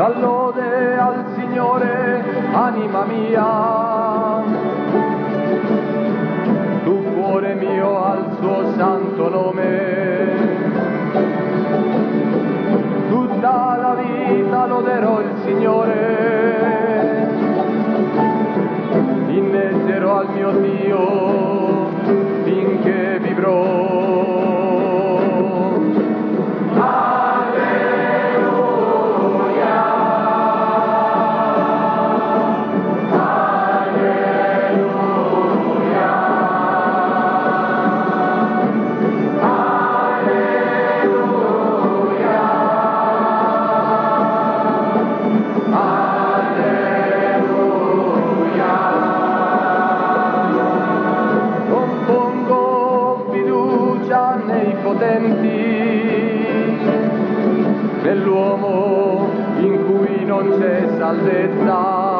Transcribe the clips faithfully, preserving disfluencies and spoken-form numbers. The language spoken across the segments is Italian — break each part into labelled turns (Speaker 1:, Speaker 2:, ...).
Speaker 1: Dall'ode al Signore, anima mia, tu cuore mio al suo santo nome. Tutta la vita loderò il Signore, inneggerò al mio Dio finché vivrò. Nell'uomo in cui non c'è salvezza,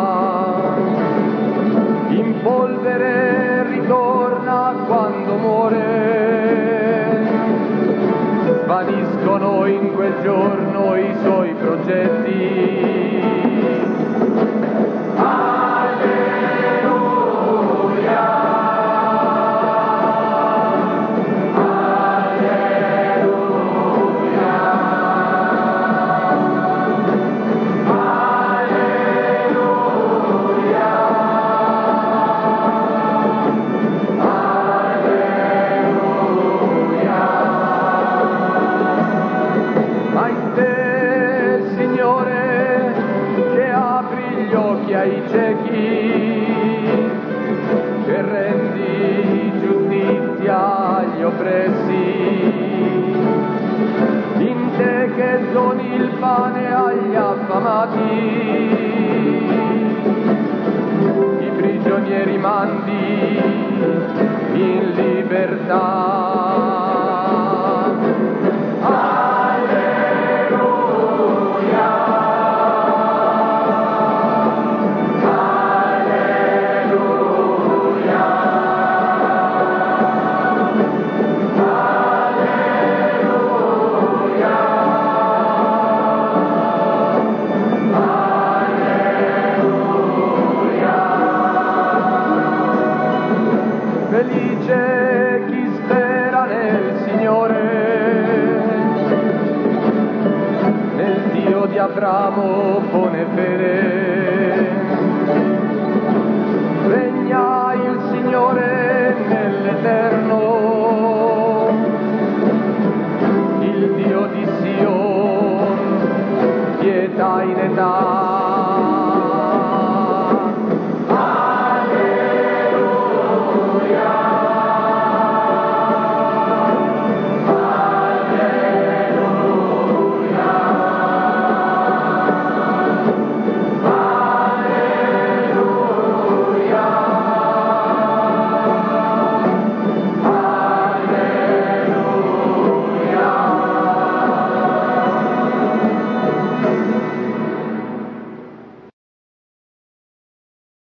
Speaker 1: in polvere ritorna quando muore, svaniscono in quel giorno i suoi progetti. Ai ciechi, che rendi giustizia agli oppressi, in te che doni il pane agli affamati, i prigionieri mandi in libertà. Felice chi spera nel Signore, nel Dio di Abramo pone fede. Regna il Signore nell'eterno, il Dio di Sion, pietà in età.